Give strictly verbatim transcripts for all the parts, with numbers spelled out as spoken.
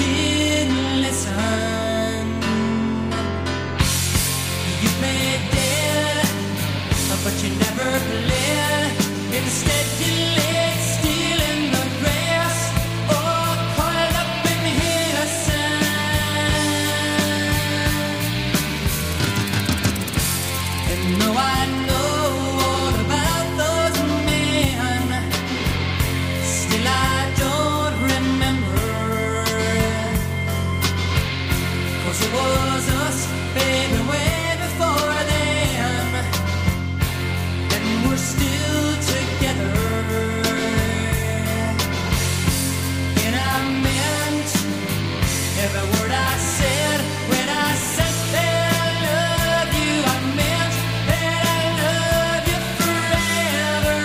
didn't listen. You played dead, but you never played. Instead you laid still in the grass, or coiled up in innocence. And though I know all about those men, still I don't remember. 'Cause it was us, baby, way before them, and we're still together. And I meant every word I said when I said that I love you. I meant that I love you forever.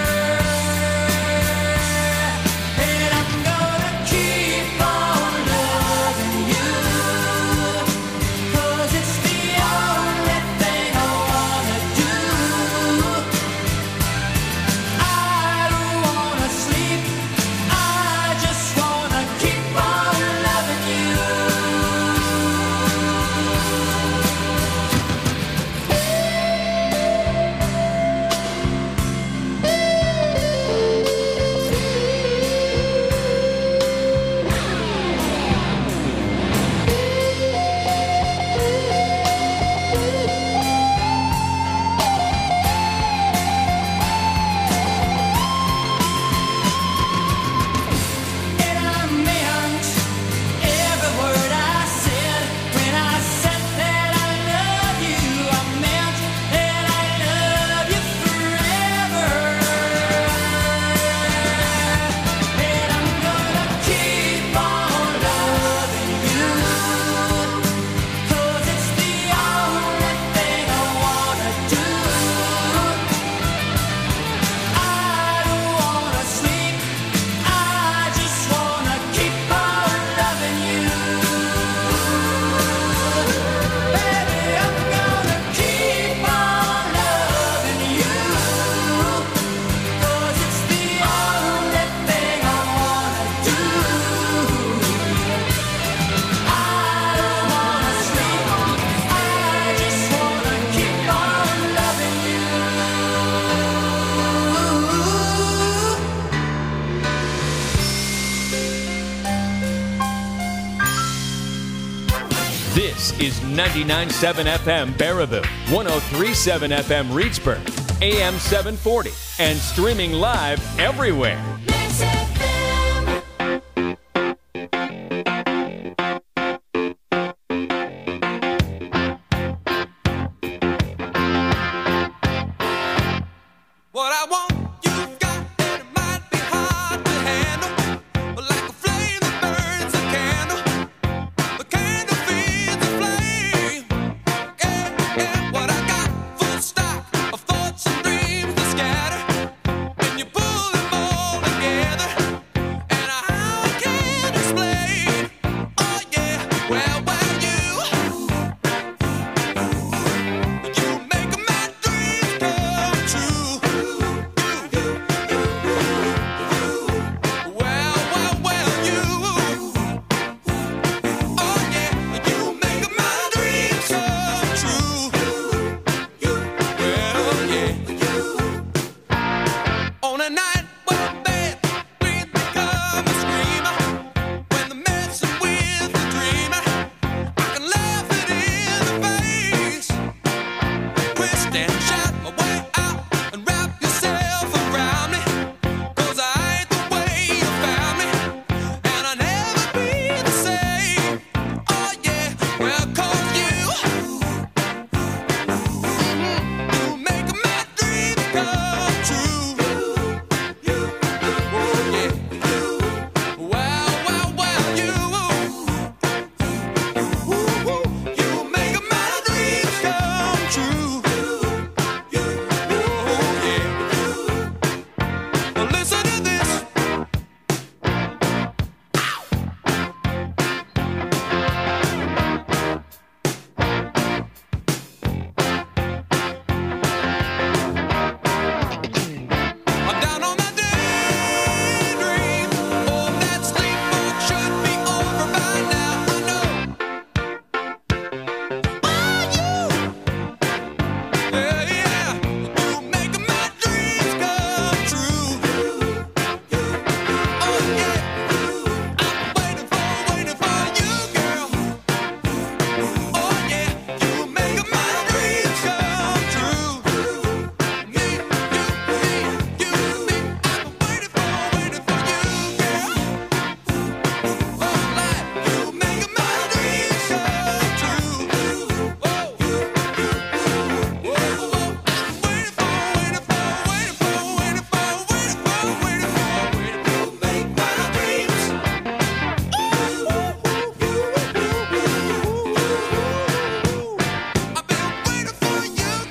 And I'm gonna keep on loving you, 'cause it's the only thing I wanna do. I don't wanna sleep, I just wanna keep on loving you. And I meant every word I said when I said that I love you. I meant that I love you forever. And I'm gonna keep on loving you, 'cause it's the only thing I wanna do. I don't wanna sleep, I just wanna keep on loving you. Baby, I'm gonna keep on loving you, 'cause it's the only thing I wanna do. I don't wanna sleep, I just wanna keep on loving you. This is ninety-nine point seven F M Baraboo, one oh three point seven F M Reedsburg, A M seven forty, and streaming live everywhere. Mix F M. What I want, you've got, and it might be hard to handle. But like a flame that burns a candle, the candle feeds the flame. Yeah, yeah, what I got, full stock of thoughts and dreams that scatter. And you pull them all together.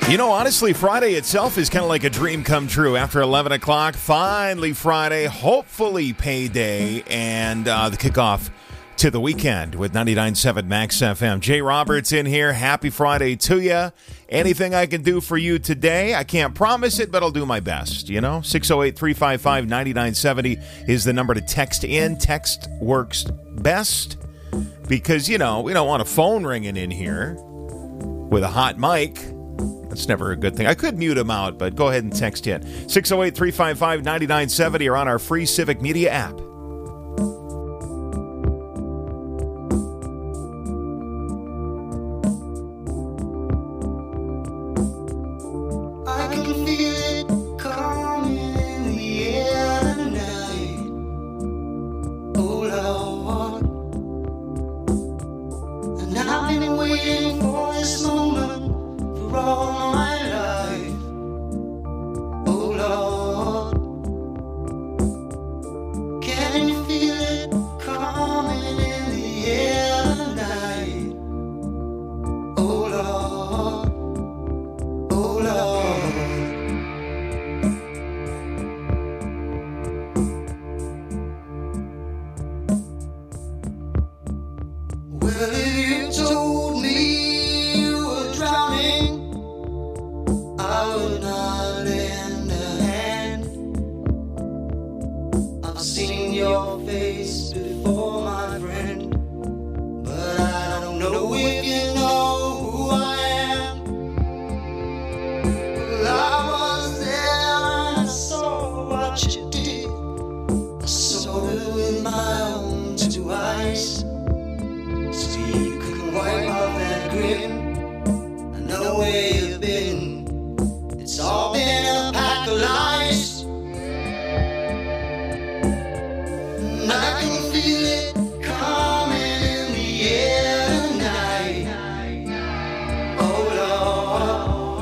You know, honestly, Friday itself is kind of like a dream come true. After eleven o'clock, finally Friday, hopefully payday, and uh, the kickoff to the weekend with ninety-nine point seven Max F M. Jay Roberts in here. Happy Friday to you. Anything I can do for you today, I can't promise it, but I'll do my best. You know, six oh eight, three five five, nine nine seven oh is the number to text in. Text works best because, you know, we don't want a phone ringing in here with a hot mic. That's never a good thing. I could mute him out, but go ahead and text in. six oh eight, three five five, nine nine seven oh or on our free Civic Media app. I can feel it coming in the air tonight. Oh Lord, and I've been waiting for this moment for all my life. Oh Lord, can you feel it coming in the air tonight? Oh Lord, oh Lord. Well, if you told me you were drowning, I would not lend a hand. I've seen your face before, my friend, but I don't know if you know who I am. Well, I was there and I saw what you did. I saw it with my own two eyes. So you can wipe off that grin. I know where you've been. It's all been a pack of lies. And I can feel it coming in the air tonight. Oh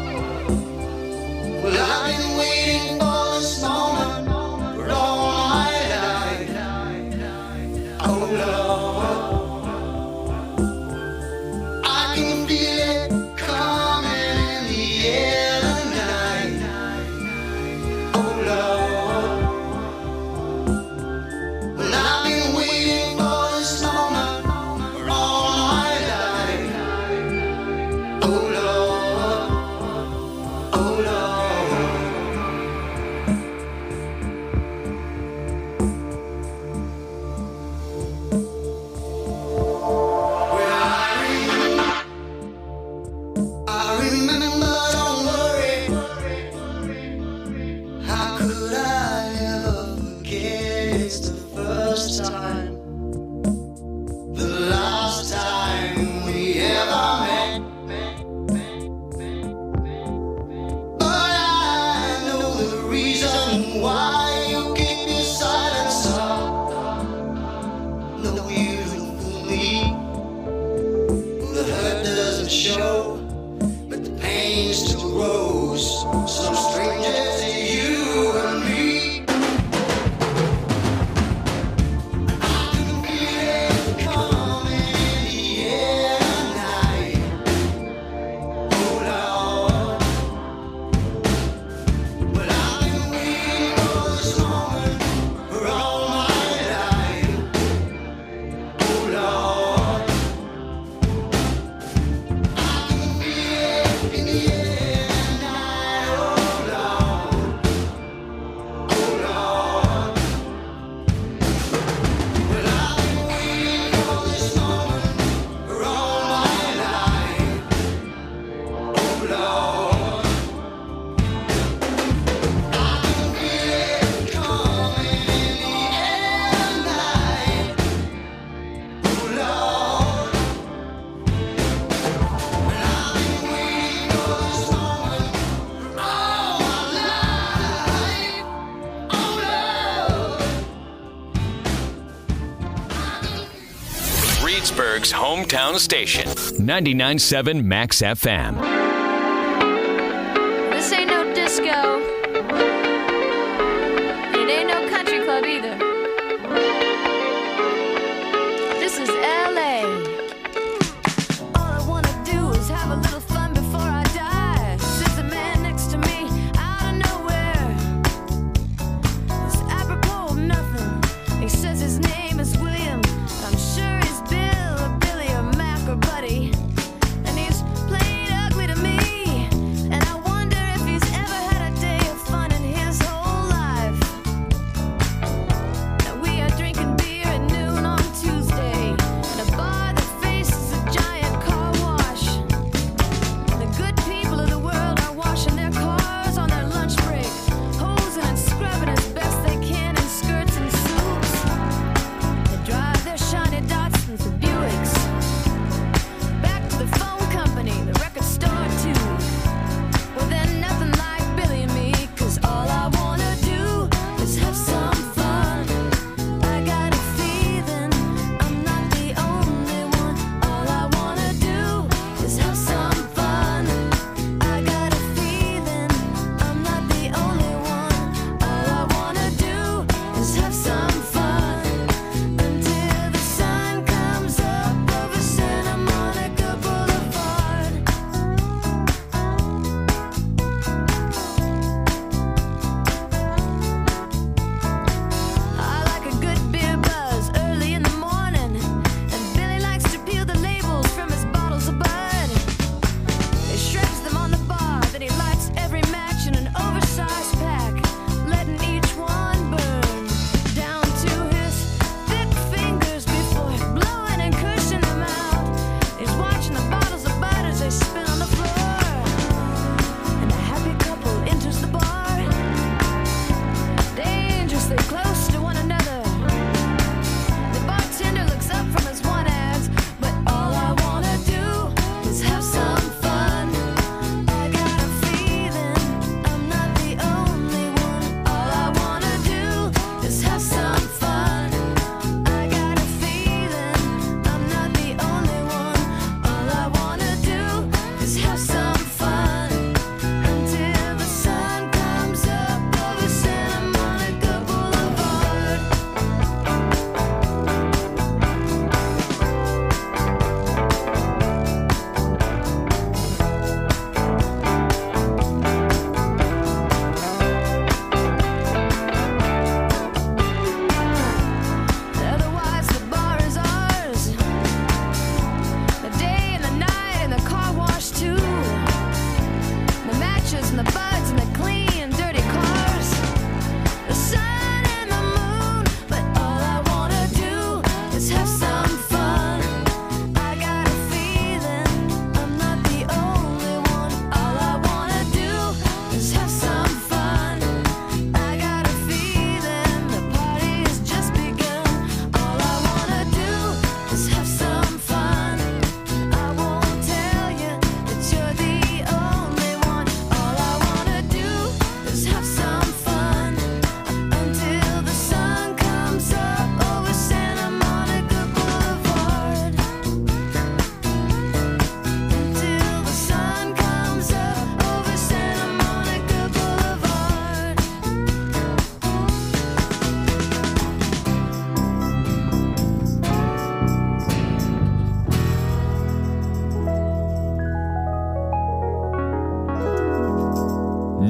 Lord. Well, I've been waiting for this moment for all my life. Oh Lord. I can feel it coming in the air tonight. Oh Lord. Well, I've been waiting for this moment for all my life. Oh Lord. Oh Lord. Well, I remember. I remember, don't worry. How could I ever forget? It's the first time, the last time we ever met. But I know the reason why you keep your silence up. No, you don't fool me. The hurt doesn't show, but the pain still grows. Some strangers to you and me. I can feel it coming in the air tonight. Oh Lord. Well, I've been waiting for this moment for all my life. Oh Lord. I can feel it in the air tonight. Oh Lord. Oh Lord. Well, I've been waiting for this moment for all my life. Oh Lord. I can feel it coming in the air tonight. Oh Lord. And I've been waiting for this moment for all my life. Oh Lord. Reedsburg's hometown station, ninety-nine point seven Max F M. This ain't no disco. It ain't no country club either. This is L A. All I wanna do is have a little fun before I die.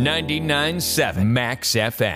ninety-nine point seven Max F M.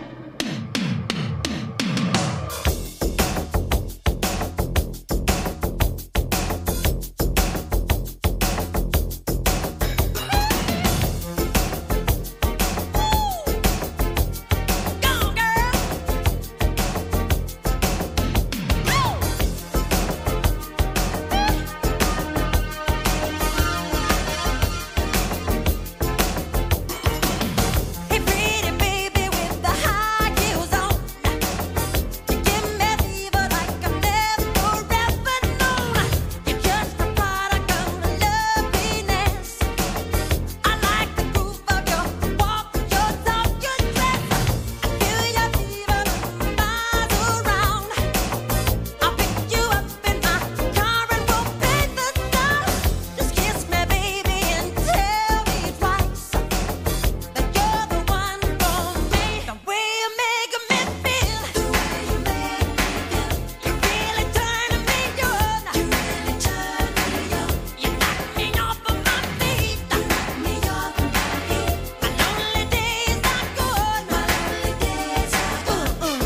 Hey, pretty baby with the high heels on. You give me fever like I've never ever known. You're just a product of loveliness. I like the groove of your walk, your talk, your dress. I feel your fever miles around. I'll pick you up in my car and we'll paint the town. Just kiss me, baby, and tell me twice that you're the one for me. The way you make me feel, the way you make me feel, you're really turning me on. You really turn me on. You knock me off of my feet, you knock me off of my feet. My lonely days are gone, my lonely days are gone.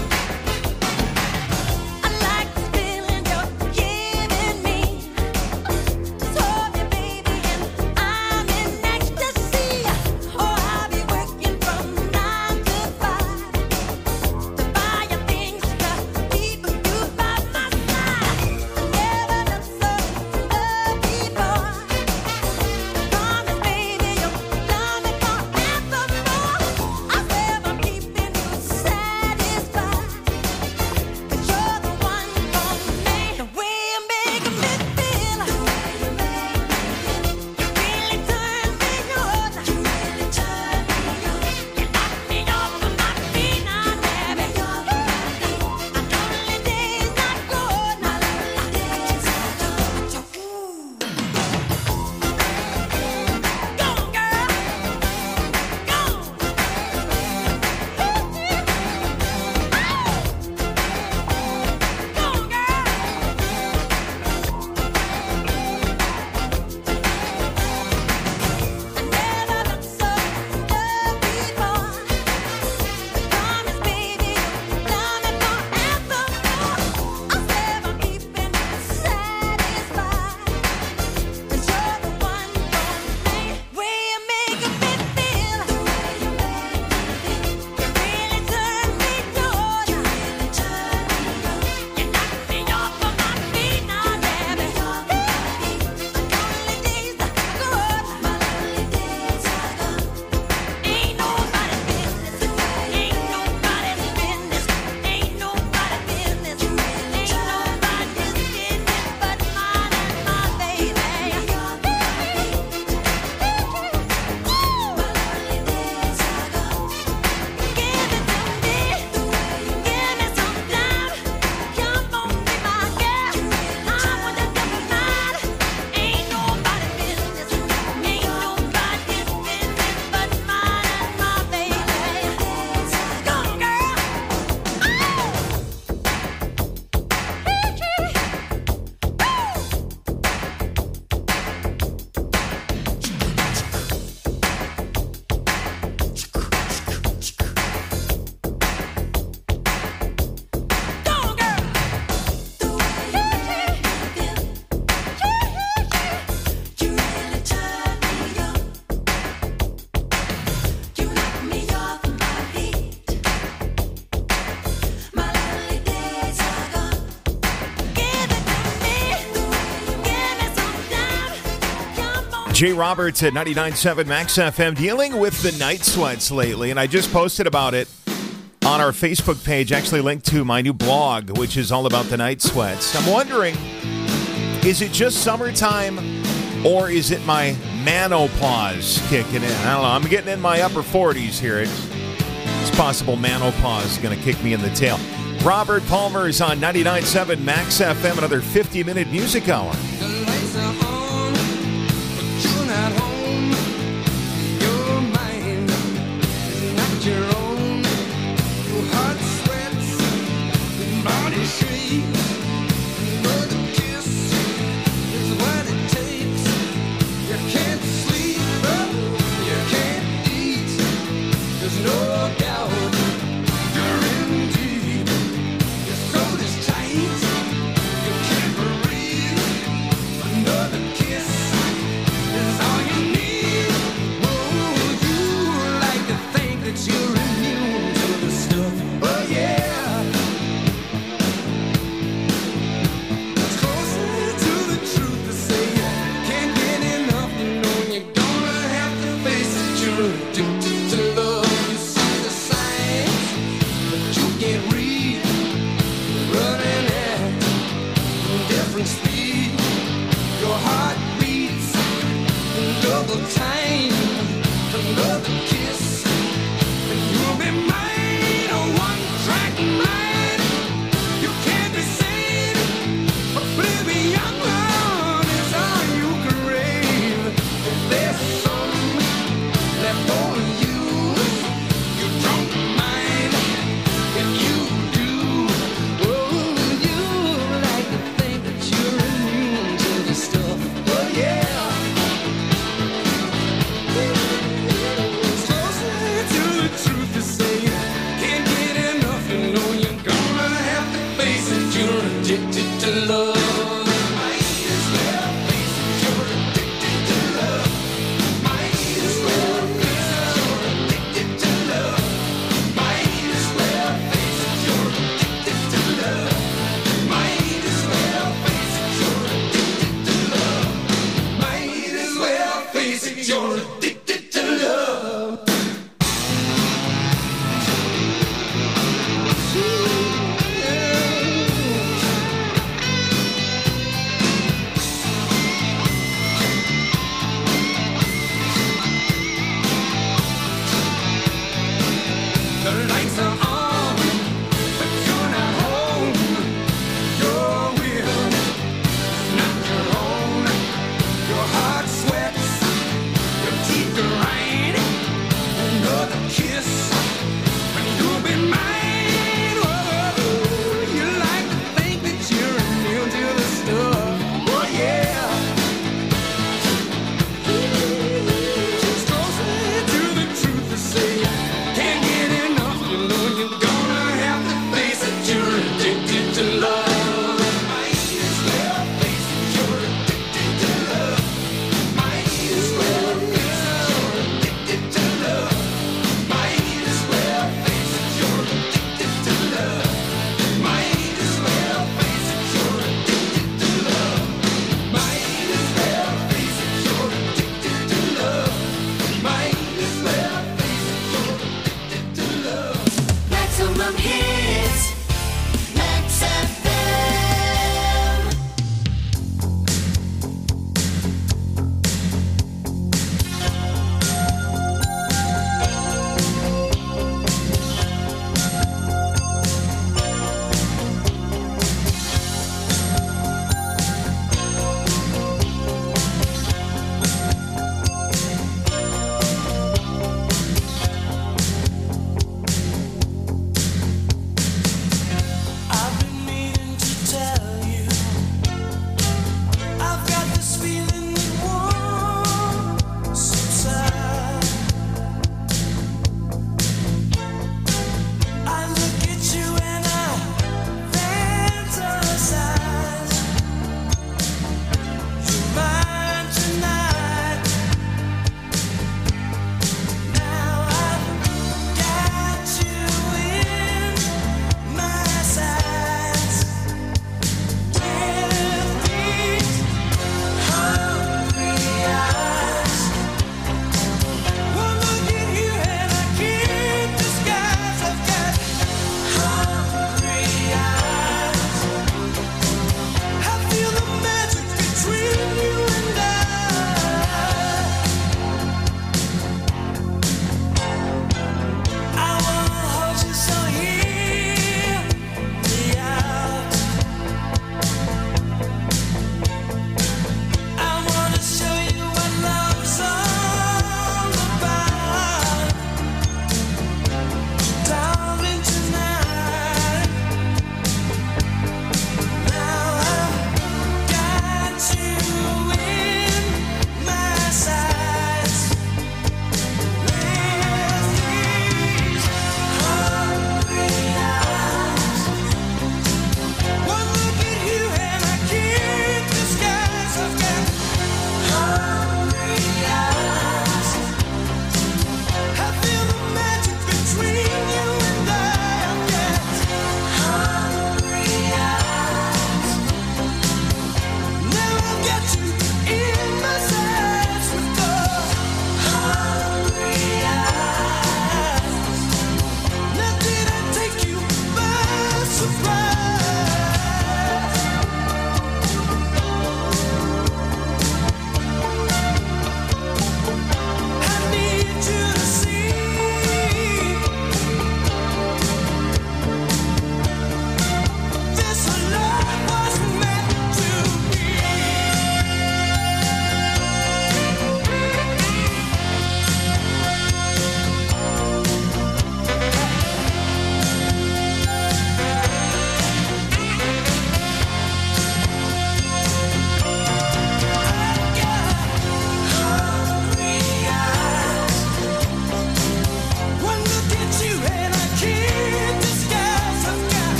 I like this feeling you're giving me. Just hold me, baby, and I'm in ecstasy. Oh, I'll be working from nine to five to buy you things to keep you by my side. Never felt so loved before. Promise, baby, you'll love me forevermore. I swear I'm keeping you satisfied. 'Cause you're the one for me. The way you make me feel, the way you make me feel, you really turn me on. You really turn me on. You knock me off of my feet, now, baby. My lonely days are gone, my lonely days are gone. Go, girl, Ain't nobody's business, ain't nobody's business, ain't nobody's business, ain't nobody's business but mine and my baby. My lonely days are gone. Give it to me, give me some time. Come on, be my girl. I want to double mine. Ain't nobody's business, ain't nobody's business but mine and my baby. Go, girl. Go, girl. The way you make me feel, you really turn me on. You knock me off my feet. My lonely days are gone. Give it to me, give me some time. Come on. Jay Roberts at ninety-nine point seven Max F M, dealing with the night sweats lately, and I just posted about it on our Facebook page, actually linked to my new blog, which is all about the night sweats. I'm wondering, is it just summertime, or is it my menopause kicking in? I don't know. I'm getting in my upper forties here. It's, it's possible menopause is going to kick me in the tail. Robert Palmer is on ninety-nine point seven Max F M, another fifty-minute music hour. The lights are on, but you're not home. Your mind is not your own. Your heart sweats, your body shakes. Another kiss is what it takes. You can't sleep, you can't eat. different speed. Your heart beats double time, another kiss, and you'll be mine, a one-track mind. You can't be sane, oblivion is all you crave. If there's some left for you, you don't mind. If you do, oh, you like to think that you're immune to the stuff. Oh yeah.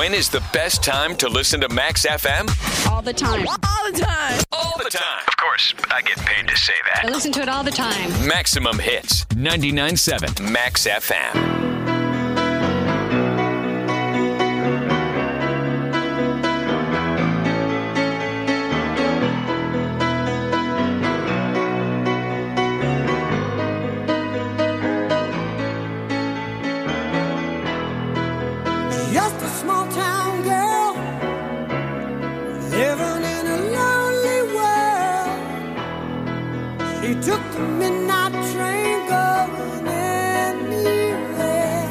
When is the best time to listen to Max F M? All the time. All the time. All the time. Of course, I get paid to say I that. listen to it all the time. Maximum hits. ninety-nine point seven Max F M. Just a small town girl living in a lonely world. She took the midnight train going anywhere.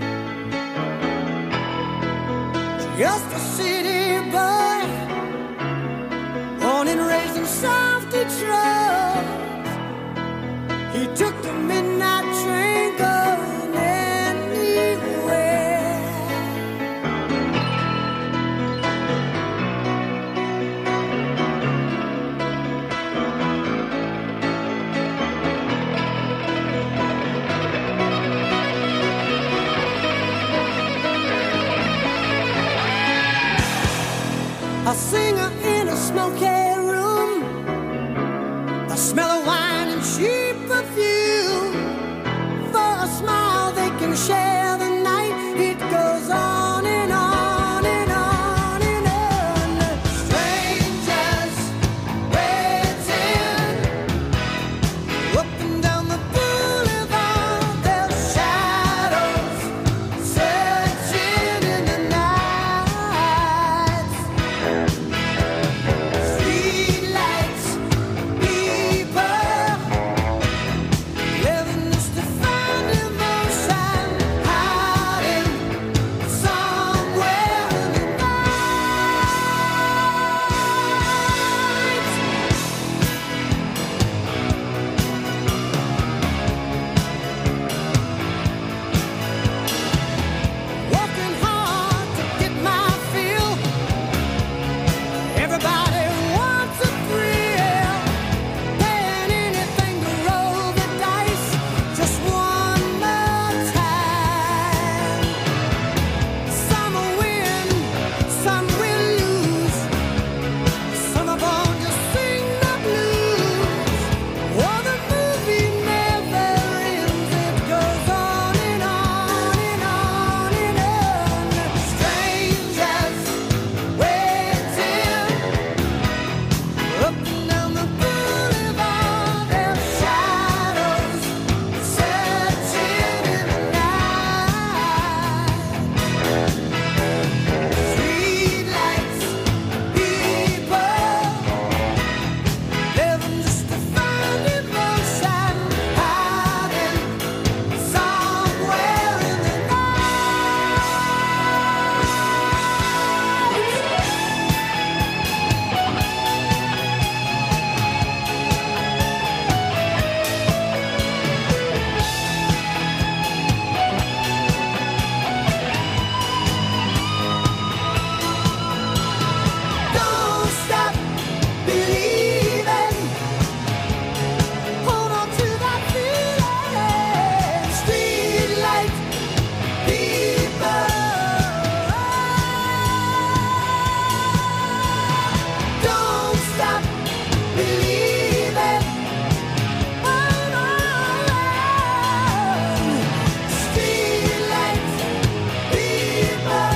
Just a city boy, born and raised in South Detroit. He took the midnight train going anywhere. A singer in a smoky room, the smell of wine and cheap perfume. For a smile they can share the night. It goes on and on and on and on. Strangers waiting up and down the boulevard. Their shadows searching in the night. Streetlights, people living just to find emotion, hiding somewhere in the night. Working hard to get my fill. Everybody wants a thrill, paying anything to roll the dice just one more time. Some will win, some will lose. Some are born to sing the blues. Oh, the movie never ends. It goes on and on and on and on. Strangers waiting up and down the boulevard. Their shadows searching in the night. Streetlights, people living just to find emotion, hiding somewhere in the Don't stop believing. Hold on to that feeling. Streetlight people. Don't stop believing. Hold on. Streetlight people.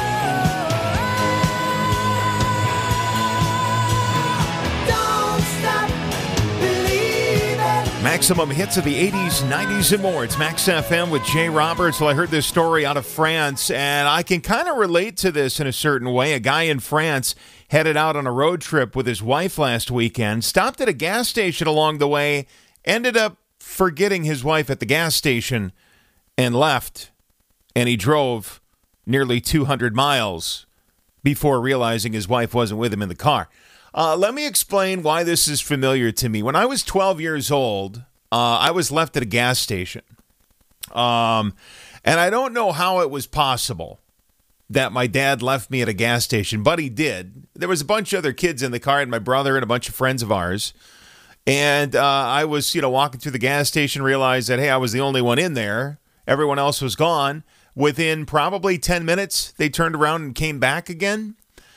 Don't stop believing. Maximum hits of the eighties, nineties, and more. It's Max F M with Jay Roberts. Well, I heard this story out of France, and I can kind of relate to this in a certain way. A guy in France headed out on a road trip with his wife last weekend, stopped at a gas station along the way, ended up forgetting his wife at the gas station, and left. And he drove nearly two hundred miles before realizing his wife wasn't with him in the car. Uh, let me explain why this is familiar to me. When I was twelve years old, uh, I was left at a gas station. Um, and I don't know how it was possible that my dad left me at a gas station, but he did. There was a bunch of other kids in the car, and my brother and a bunch of friends of ours. And uh, I was, you know, walking through the gas station, realized that, hey, I was the only one in there. Everyone else was gone. Within probably ten minutes, they turned around and came back again.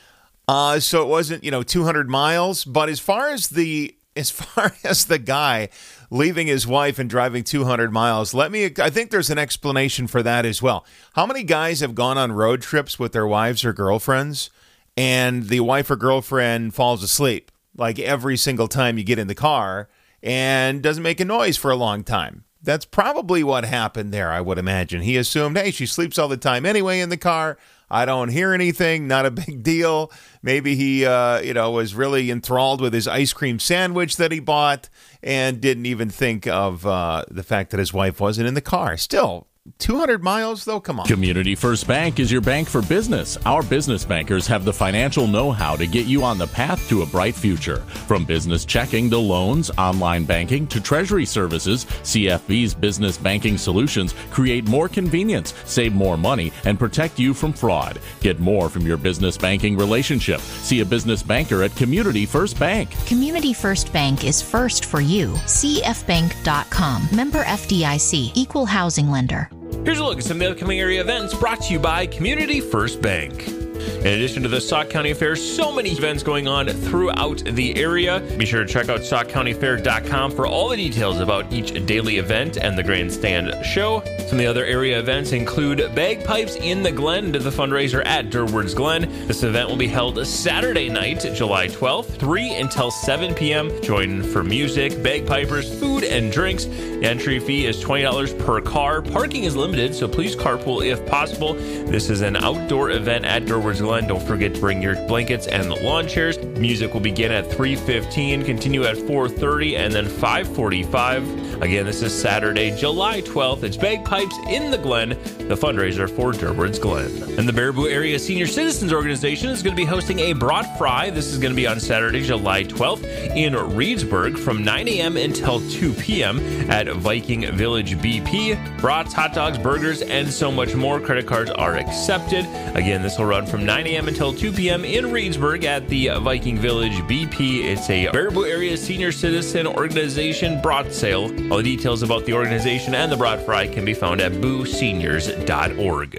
Uh, so it wasn't, you know, two hundred miles. But as far as the as far as the guy leaving his wife and driving two hundred miles, let me, I think there's an explanation for that as well. How many guys have gone on road trips with their wives or girlfriends and the wife or girlfriend falls asleep like every single time you get in the car and doesn't make a noise for a long time? That's probably what happened there, I would imagine. He assumed, hey, she sleeps all the time anyway in the car. I don't hear anything, not a big deal. Maybe he, uh, you know, was really enthralled with his ice cream sandwich that he bought and didn't even think of uh, the fact that his wife wasn't in the car. Still, two hundred miles, though? Come on. Community First Bank is your bank for business. Our business bankers have the financial know-how to get you on the path to a bright future. From business checking to loans, online banking to treasury services, C F B's business banking solutions create more convenience, save more money, and protect you from fraud. Get more from your business banking relationship. See a business banker at Community First Bank. Community First Bank is first for you. C F bank dot com. Member F D I C. Equal housing lender. Here's a look at some of the upcoming area events brought to you by Community First Bank. In addition to the Sauk County Fair, so many events going on throughout the area. Be sure to check out sauk county fair dot com for all the details about each daily event and the Grandstand show. Some of the other area events include Bagpipes in the Glen to the fundraiser at Durward's Glen. This event will be held Saturday night, July twelfth, three until seven p.m. Join for music, bagpipers, food, and drinks. The entry fee is twenty dollars per car. Parking is limited, so please carpool if possible. This is an outdoor event at Durward's Glen. Don't forget to bring your blankets and lawn chairs. Music will begin at three fifteen, continue at four thirty, and then five forty-five. Again, this is Saturday, July twelfth. It's Bagpipes in the Glen, the fundraiser for Durward's Glen. And the Baraboo Area Senior Citizens Organization is going to be hosting a brat fry. This is going to be on Saturday, July twelfth in Reedsburg from nine a.m. until two p.m. at Viking Village B P. Brats, hot dogs, burgers, and so much more. Credit cards are accepted. Again, this will run from nine a.m. until two p.m. in Reedsburg at the Viking Village B P. It's a Baraboo Area Senior Citizen Organization brat sale. All the details about the organization and the brat fry can be found at boo seniors dot org.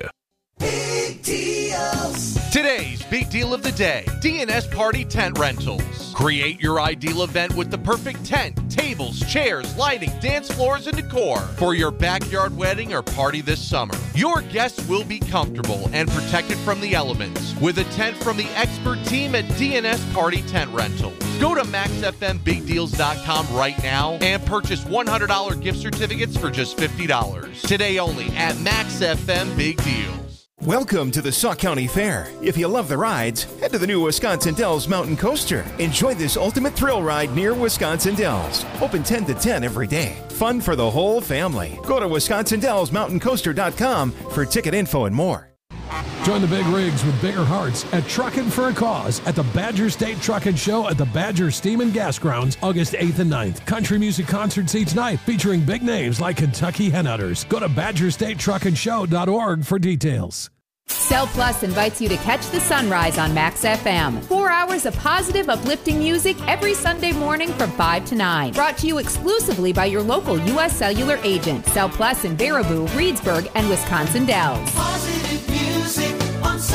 Big deals. Today's big deal of the day, D and S Party Tent Rentals. Create your ideal event with the perfect tent, tables, chairs, lighting, dance floors, and decor for your backyard wedding or party this summer. Your guests will be comfortable and protected from the elements with a tent from the expert team at D and S Party Tent Rentals. Go to max f m big deals dot com right now and purchase one hundred dollars gift certificates for just fifty dollars. Today only at Max F M Big Deals. Welcome to the Sauk County Fair. If you love the rides, head to the new Wisconsin Dells Mountain Coaster. Enjoy this ultimate thrill ride near Wisconsin Dells. Open ten to ten every day. Fun for the whole family. Go to wisconsin dells mountain coaster dot com for ticket info and more. Join the big rigs with bigger hearts at Truckin' for a Cause at the Badger State Truckin' Show at the Badger Steam and Gas Grounds, August eighth and ninth. Country music concert seats night featuring big names like Kentucky Henhunters. Go to badger state truckin show dot org for details. Cell Plus invites you to catch the sunrise on Max F M. Four hours of positive, uplifting music every Sunday morning from five to nine. Brought to you exclusively by your local U S Cellular agent. Cell Plus in Baraboo, Reedsburg, and Wisconsin Dells. Positive music on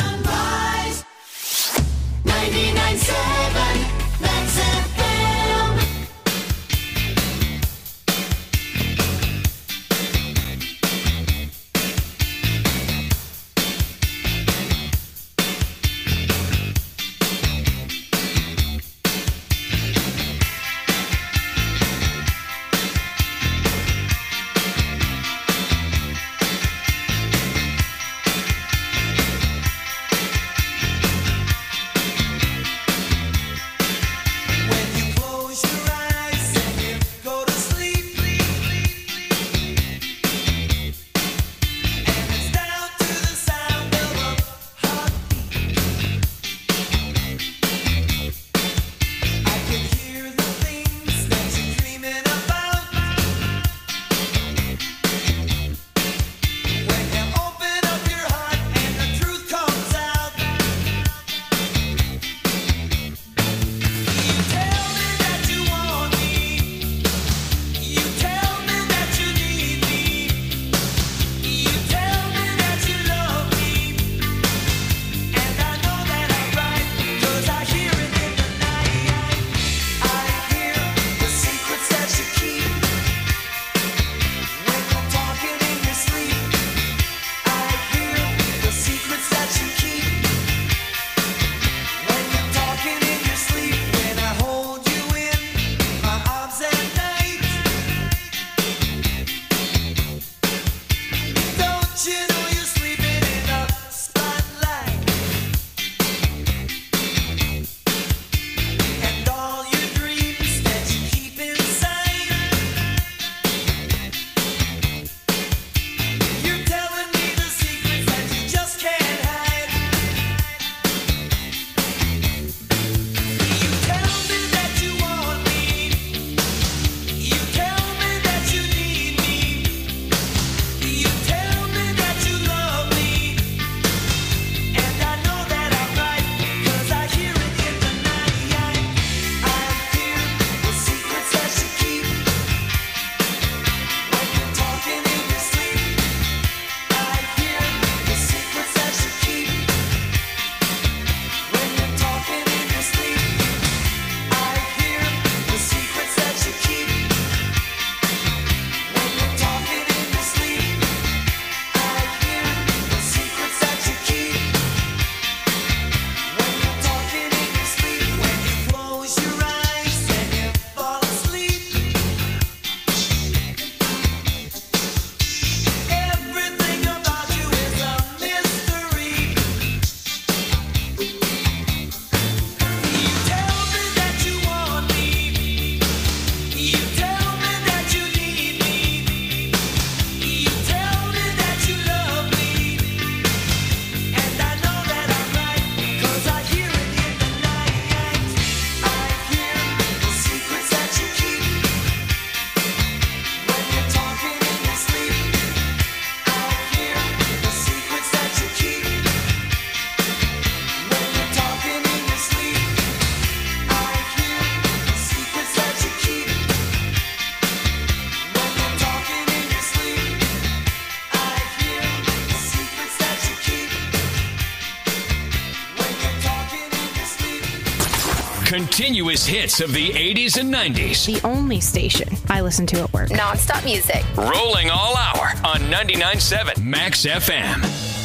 Sunrise. ninety-nine point seven Max F M. Continuous hits of the eighties and nineties. The only station I listen to at work. Non-stop music. Rolling all hour on ninety-nine point seven Max F M.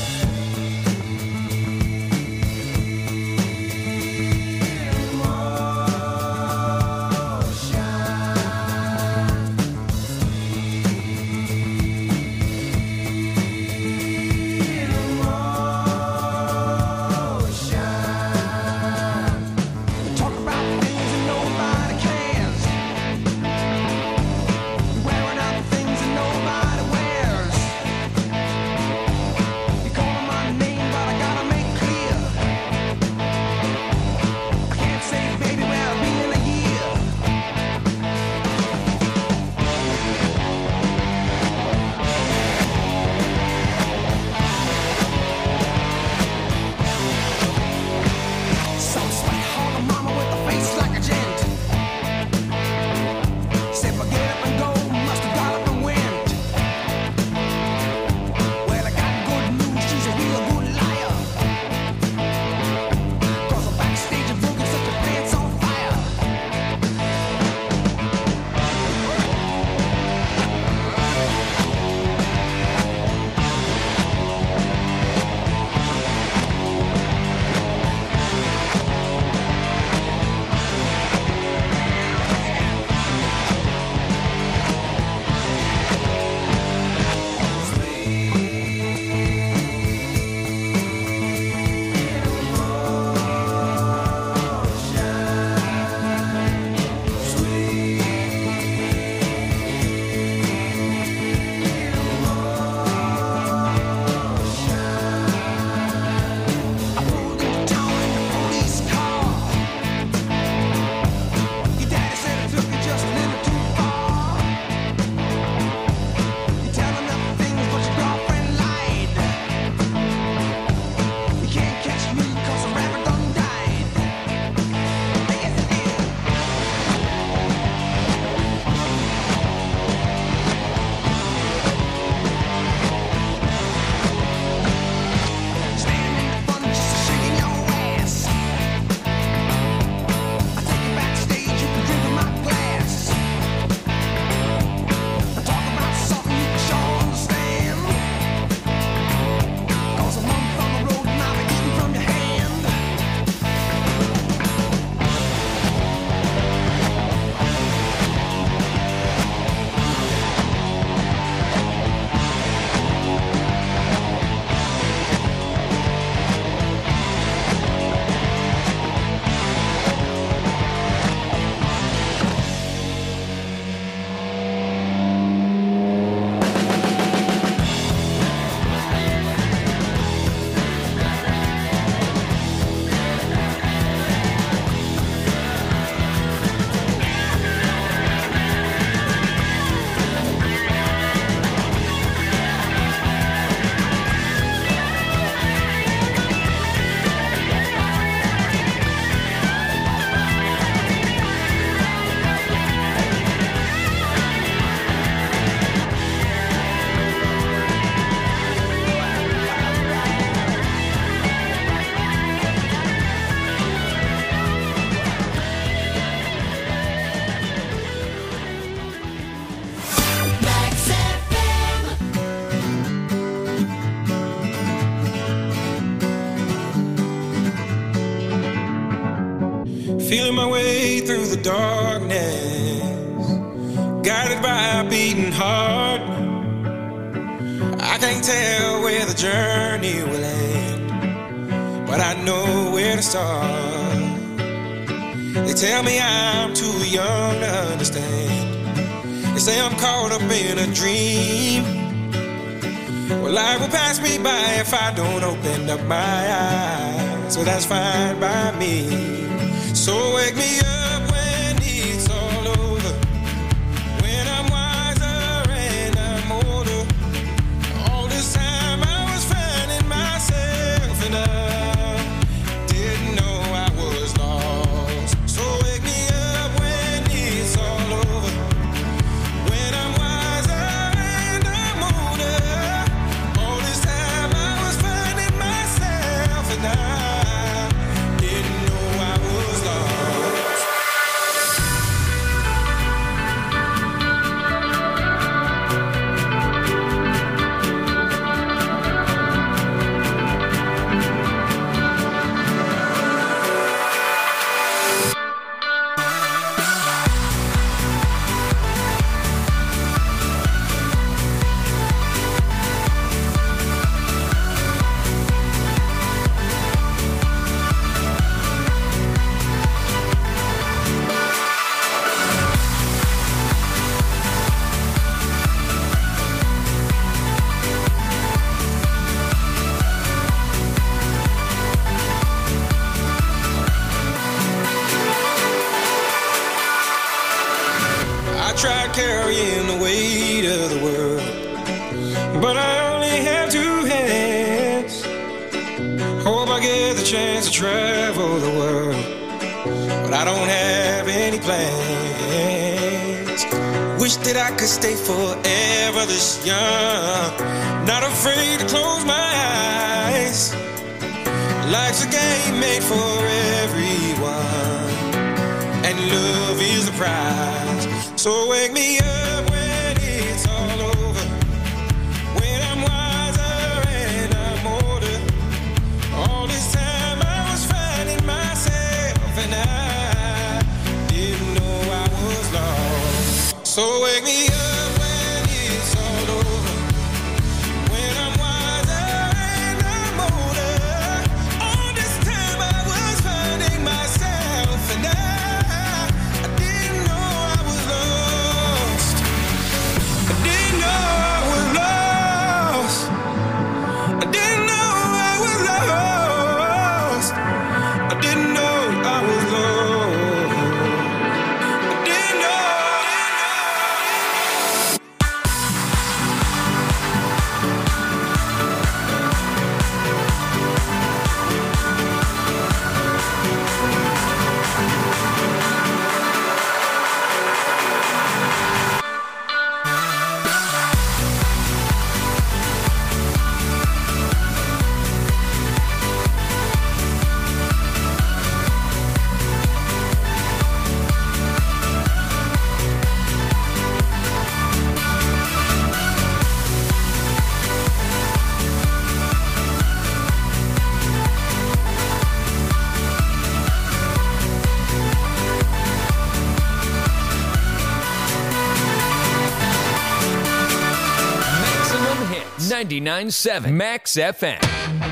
Feeling my way through the darkness, guided by a beating heart. I can't tell where the journey will end, but I know where to start. They tell me I'm too young to understand. They say I'm caught up in a dream. Well, life will pass me by if I don't open up my eyes. So that's fine by me. So wake me up when it's all over, when I'm wiser and I'm older. All this time I was finding myself and I didn't know I was lost. So wake me up when it's all over, when I'm wiser and I'm older. All this time I was finding myself and I didn't know I was lost. I tried carrying the weight of the world, but I only have two hands. Hope I get the chance to travel the world, but I don't have any plans. Wish that I could stay forever this young, not afraid to close my eyes. Life's a game made for everyone, and love is the prize. So wake me up when it's all over, when I'm wiser and I'm older. All this time I was finding myself, and I didn't know I was lost. So wake me up when it's all over, when I'm wiser and I'm older. All this time I was finding myself, and I, I didn't know I was lost. I didn't know I was lost. I didn't know I was lost. I didn't know I was lost. I didn't know. Maximum Hits, ninety-nine point seven Max F M.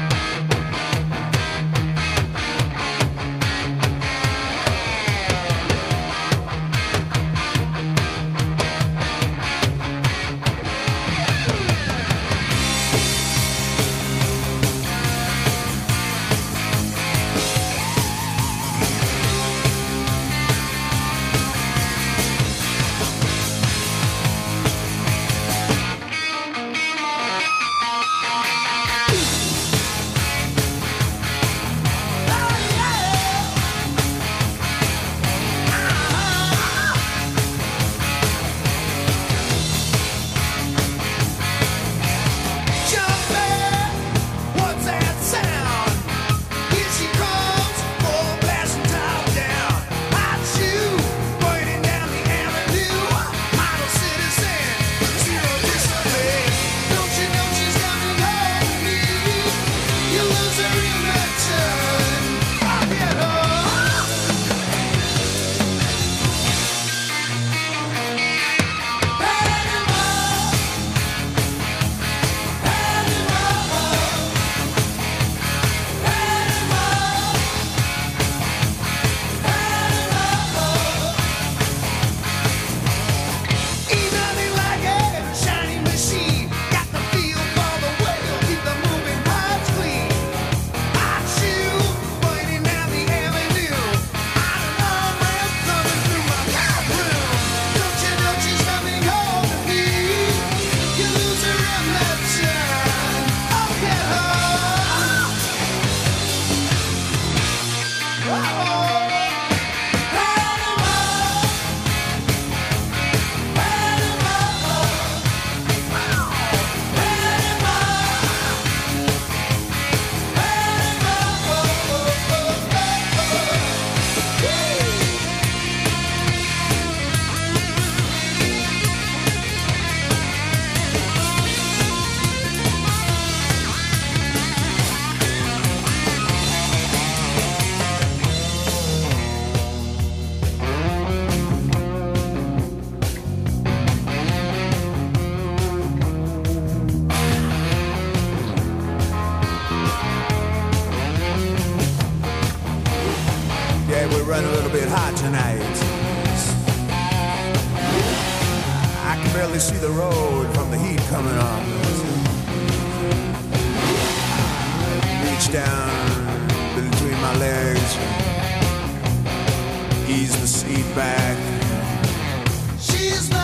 Running a little bit hot tonight. I can barely see the road from the heat coming on. Reach down between my legs, ease the seat back. She's not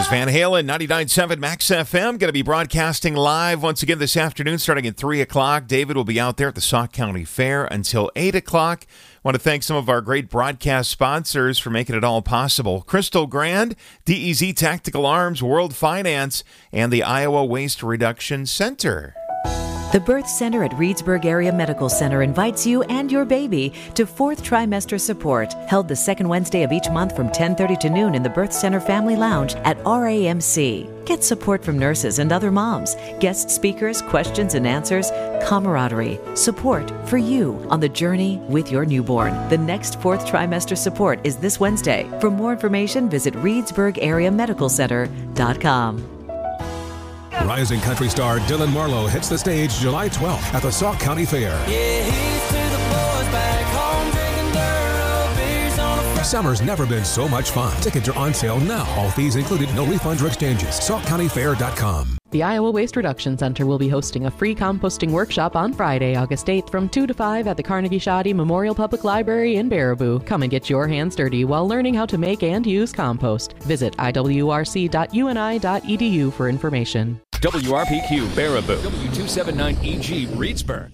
Van Halen, ninety-nine point seven Max F M, going to be broadcasting live once again this afternoon starting at three o'clock. David will be out there at the Sauk County Fair until eight o'clock. Want to thank some of our great broadcast sponsors for making it all possible. Crystal Grand, D E Z Tactical Arms, World Finance, and the Iowa Waste Reduction Center. The Birth Center at Reedsburg Area Medical Center invites you and your baby to fourth trimester support, held the second Wednesday of each month from ten thirty to noon in the Birth Center Family Lounge at R A M C. Get support from nurses and other moms, guest speakers, questions and answers, camaraderie, support for you on the journey with your newborn. The next fourth trimester support is this Wednesday. For more information, visit reedsburg area medical center dot com. Rising country star Dylan Marlowe hits the stage July twelfth at the Sauk County Fair. Yeah, he's to the boys back home drinking Duro beers on a Friday. Summer's never been so much fun. Tickets are on sale now. All fees included, no refunds or exchanges. sauk county fair dot com. The Iowa Waste Reduction Center will be hosting a free composting workshop on Friday, August eighth from two to five at the Carnegie Shoddy Memorial Public Library in Baraboo. Come and get your hands dirty while learning how to make and use compost. Visit I W R C dot U N I dot E D U for information. W R P Q Baraboo, W two seventy-nine E G Reedsburg.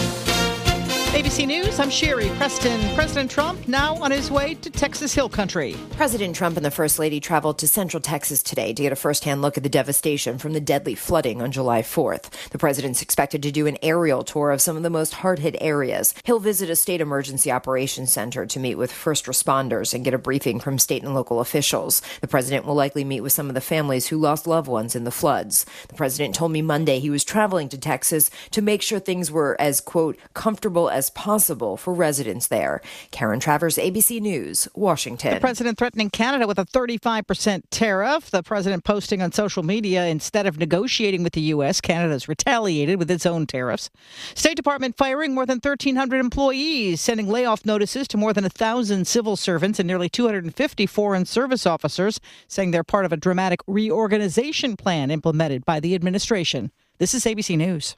A B C News, I'm Sherry Preston. President Trump now on his way to Texas Hill Country. President Trump and the First Lady traveled to Central Texas today to get a first-hand look at the devastation from the deadly flooding on July fourth. The president's expected to do an aerial tour of some of the most hard-hit areas. He'll visit a state emergency operations center to meet with first responders and get a briefing from state and local officials. The president will likely meet with some of the families who lost loved ones in the floods. The president told me Monday he was traveling to Texas to make sure things were as, quote, comfortable as possible for residents there. Karen Travers, A B C News, Washington. The president threatening Canada with a thirty-five percent tariff. The president posting on social media, instead of negotiating with the U S, Canada's retaliated with its own tariffs. State Department firing more than thirteen hundred employees, sending layoff notices to more than one thousand civil servants and nearly two hundred fifty foreign service officers, saying they're part of a dramatic reorganization plan implemented by the administration. This is A B C News.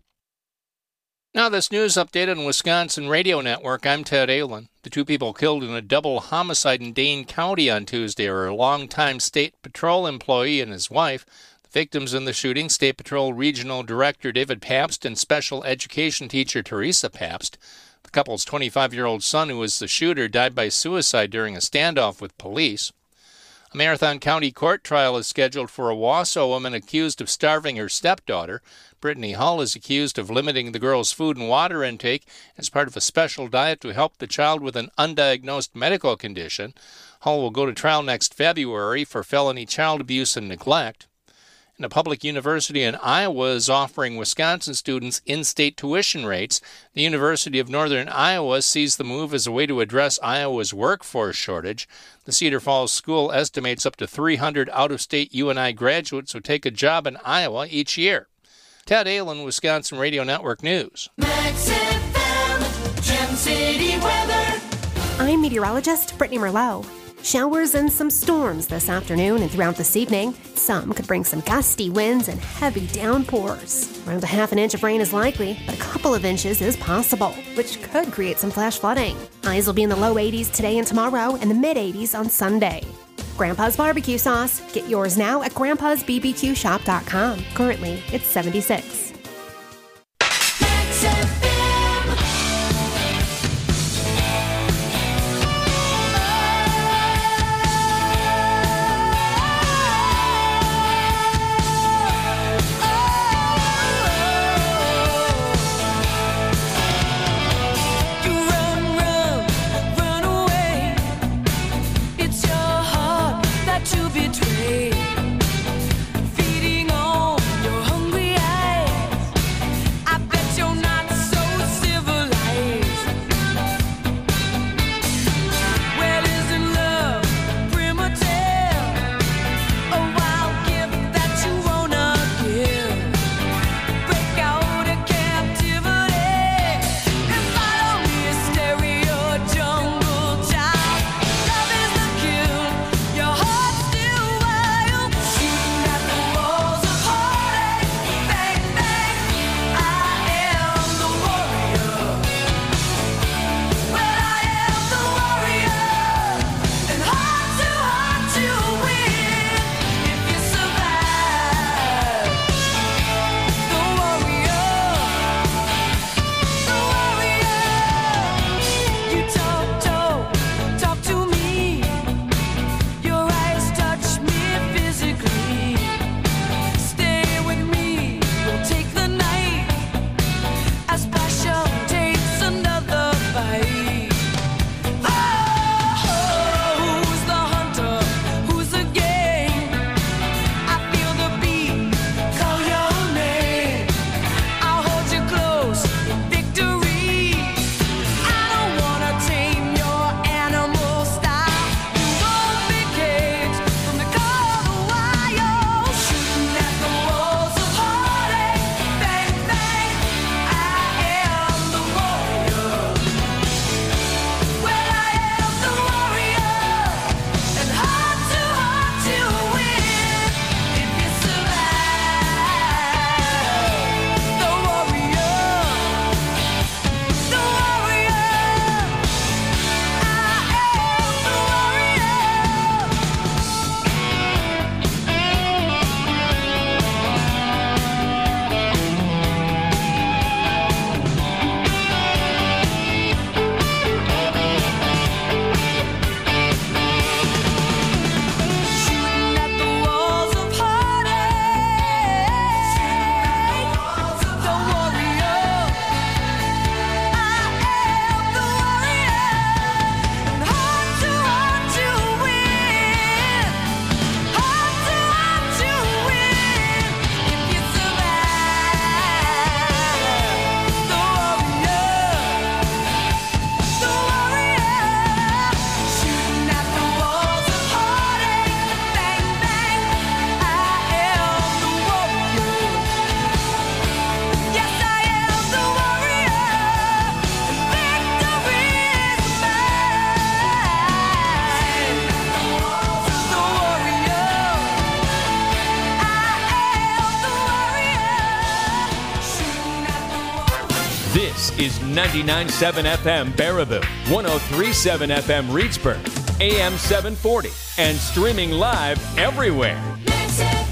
Now this news update on Wisconsin Radio Network. I'm Ted Allen. The two people killed in a double homicide in Dane County on Tuesday are a longtime State Patrol employee and his wife. The victims in the shooting, State Patrol Regional Director David Pabst and Special Education Teacher Teresa Pabst. The couple's twenty-five-year-old son, who was the shooter, died by suicide during a standoff with police. A Marathon County court trial is scheduled for a Wausau woman accused of starving her stepdaughter. Brittany Hull is accused of limiting the girl's food and water intake as part of a special diet to help the child with an undiagnosed medical condition. Hull will go to trial next February for felony child abuse and neglect. And a public university in Iowa is offering Wisconsin students in-state tuition rates. The University of Northern Iowa sees the move as a way to address Iowa's workforce shortage. The Cedar Falls School estimates up to three hundred out-of-state U N I graduates who take a job in Iowa each year. Ted Allen, Wisconsin Radio Network News. Max F M, Gem City weather. I'm meteorologist Brittany Merlot. Showers and some storms this afternoon and throughout this evening. Some could bring some gusty winds and heavy downpours. Around a half an inch of rain is likely, but a couple of inches is possible, which could create some flash flooding. Highs will be in the low eighties today and tomorrow and the mid eighties on Sunday. Grandpa's Barbecue Sauce. Get yours now at grandpas b b q shop dot com. Currently, it's seventy-six. Feeding on your hungry eye. is ninety-nine point seven F M Baraboo, one oh three point seven F M Reedsburg, A M seven forty, and streaming live everywhere. Max F M.